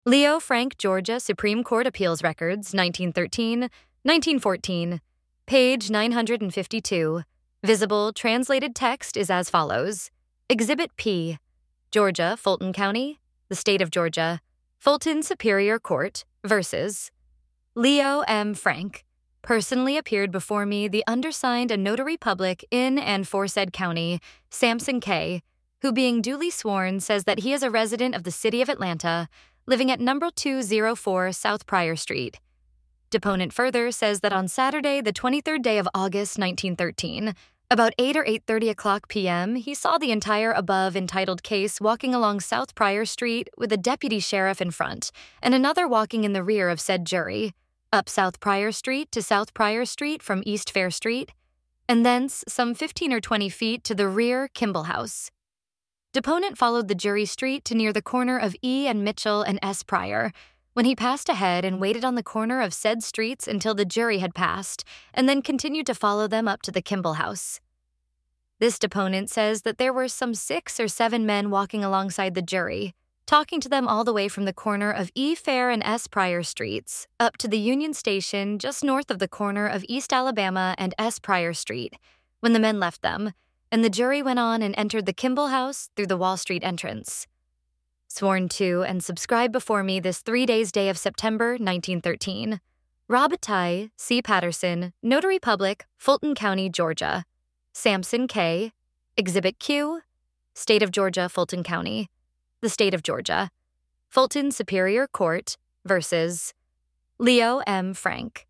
Leo Frank, Georgia Supreme Court Appeals Records, 1913, 1914, page 952. Visible translated text is as follows. Exhibit P. Georgia, Fulton County, the State of Georgia, Fulton Superior Court versus Leo M. Frank. Personally appeared before me the undersigned and notary public in and for said county, Sampson K., who being duly sworn says that he is a resident of the city of Atlanta, living at number 204 South Pryor Street. Deponent further says that on Saturday, the 23rd day of August, 1913, about 8 or 8:30 p.m., he saw the entire above entitled case walking along South Pryor Street with a deputy sheriff in front and another walking in the rear of said jury, up South Pryor Street to South Pryor Street from East Fair Street, and thence some 15 or 20 feet to the rear Kimball House. Deponent followed the jury street to near the corner of E and Mitchell and S. Pryor, when he passed ahead and waited on the corner of said streets until the jury had passed, and then continued to follow them up to the Kimball House. This deponent says that there were some 6 or 7 men walking alongside the jury, talking to them all the way from the corner of E. Fair and S. Pryor Streets up to the Union Station just north of the corner of East Alabama and S. Pryor Street, when the men left them, and the jury went on and entered the Kimball House through the Wall Street entrance. Sworn to and subscribed before me this 3 days day of September, 1913. Robitaille C. Patterson, Notary Public, Fulton County, Georgia. Sampson K. Exhibit Q. State of Georgia, Fulton County. The State of Georgia. Fulton Superior Court versus Leo M. Frank.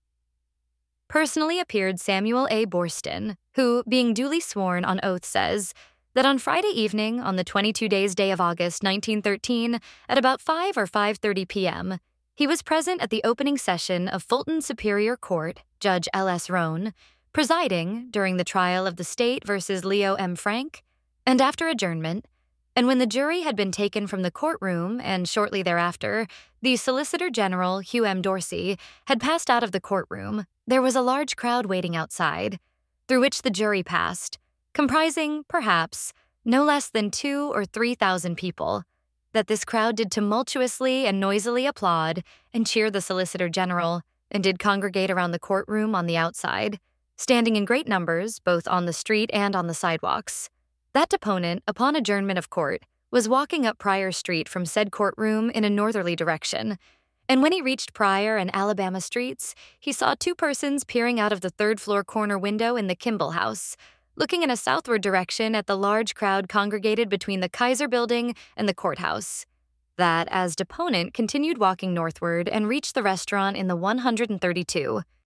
Personally appeared Samuel A. Borston, who, being duly sworn on oath, says that on Friday evening, on the 22 days day of August, 1913, at about 5 or 5:30 p.m., he was present at the opening session of Fulton Superior Court, Judge L.S. Roan, presiding during the trial of the State versus Leo M. Frank, and after adjournment, and when the jury had been taken from the courtroom and shortly thereafter, the Solicitor General, Hugh M. Dorsey, had passed out of the courtroom, there was a large crowd waiting outside, through which the jury passed, comprising, perhaps, no less than 2,000 or 3,000 people, that this crowd did tumultuously and noisily applaud and cheer the Solicitor General, and did congregate around the courtroom on the outside, standing in great numbers both on the street and on the sidewalks. That deponent, upon adjournment of court, was walking up Pryor Street from said courtroom in a northerly direction, and when he reached Pryor and Alabama Streets, he saw 2 persons peering out of the 3rd-floor corner window in the Kimball House, looking in a southward direction at the large crowd congregated between the Kaiser Building and the courthouse. That, as deponent continued walking northward and reached the restaurant in the 132,